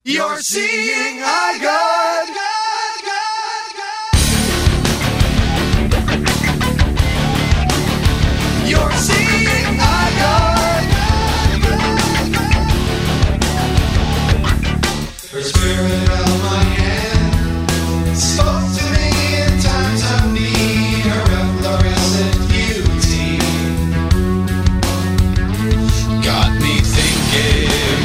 You're seeing eye God. You're seeing eye God. Her spirit held my hand, spoke to me in times of need. Her efflorescent beauty got me thinking.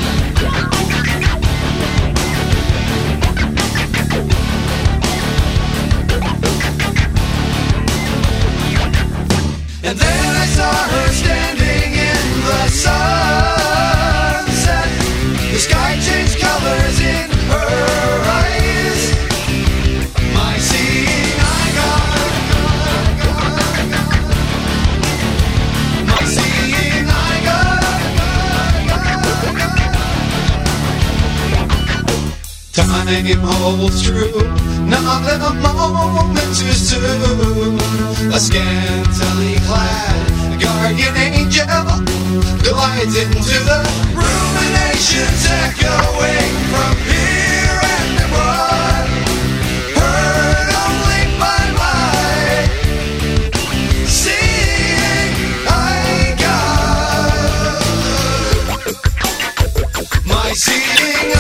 And then I saw her standing in the sunset. The sky changed colors in her eyes. My seeing eye God. My seeing eye God. Time holds true. Not in a moment too soon. A scantily clad guardian angel glides into the ruminations echoing from here and abroad. Heard only by my seeing eye God. My seeing